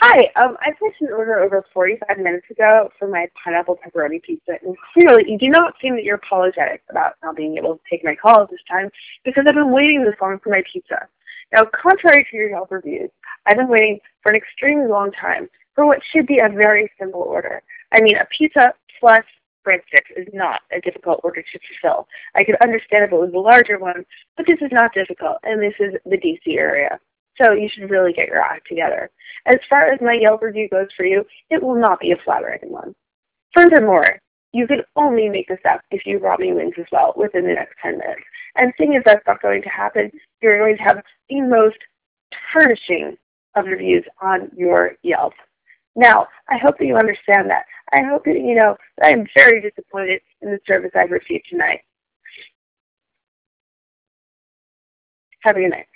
Hi, I placed an order over 45 minutes ago for my pineapple pepperoni pizza, and clearly you do not seem that you're apologetic about not being able to take my call at this time because I've been waiting this long for my pizza. Now, contrary to your Yelp reviews, I've been waiting for an extremely long time for what should be a very simple order. I mean, a pizza plus breadsticks is not a difficult order to fulfill. I could understand if it was a larger one, but this is not difficult, and this is the DC area. So you should really get your act together. As far as my Yelp review goes for you, it will not be a flattering one. Furthermore, you can only make this up if you brought me wings as well within the next 10 minutes. And seeing as that's not going to happen, you're going to have the most tarnishing of reviews on your Yelp. Now, I hope that you understand that. I hope that you know that I am very disappointed in the service I've received tonight. Have a good night.